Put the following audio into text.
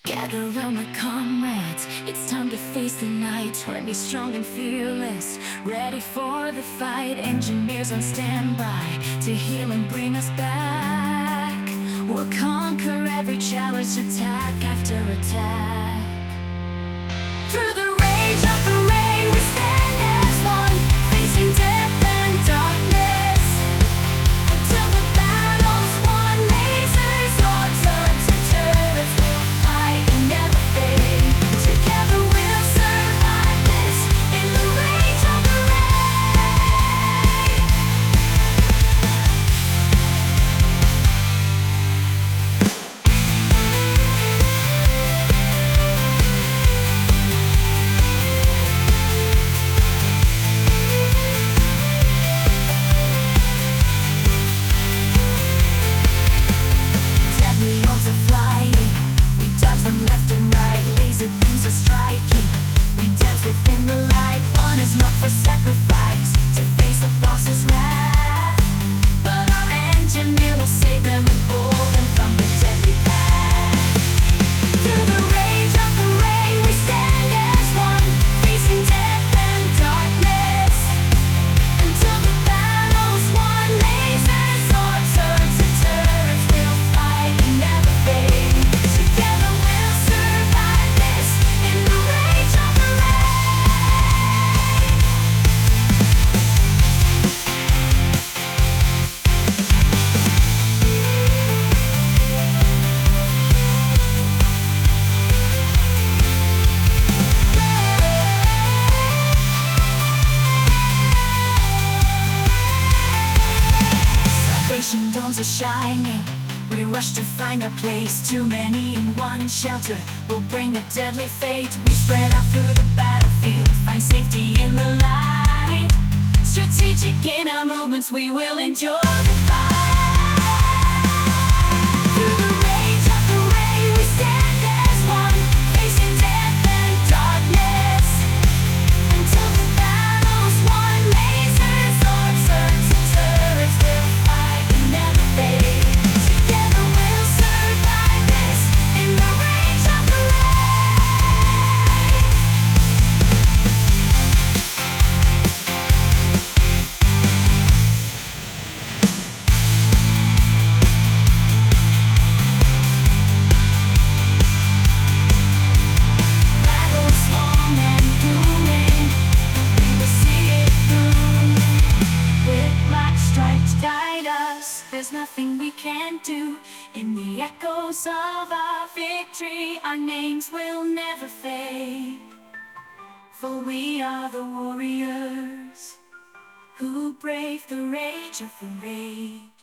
Gather round my comrades, it's time to face the night. 20 strong and fearless, ready for the fight. Engineers on standby to heal and bring us back. We'll conquer every challenge, attack after attack. Through the rage of the rain, we stand as one, facing death and darkness, until the battle's won. Lasers or turns to turrets, we'll fight and never fade. Together we'll survive this, in the rage of the rain. Deadly arms are flying, we dodge from left and right. Laser beams are striking, we dance within the light. One is not for sacrifice, to face the boss's wrath, but our engineer will save them and pull them from the deadly path. Through the rage of the rain, we stand as one, facing death and darkness, until the battle's won. Lasers or turns to turrets, we'll fight and never fade. Together we'll survive this, in the rage of the rain. Salvation dawns are shining, we rush to find a place. Too many in one shelter will bring a deadly fate. We spread out through the battlefield, find safety in the light. Strategic in our movements, we will endure the fight. Through the rage of the rain, we stand as one, facing death and darkness, until the battle's won. Lasers or turns to turrets, we'll fight and never fade. Together we'll survive this, in the rage of the rain. Battle's long and booming, we will see it through. With black stripes guide us, there's nothing we can't do. In the echoes of our victory, our names will never fade. For we are the warriors who brave the rage of the rage.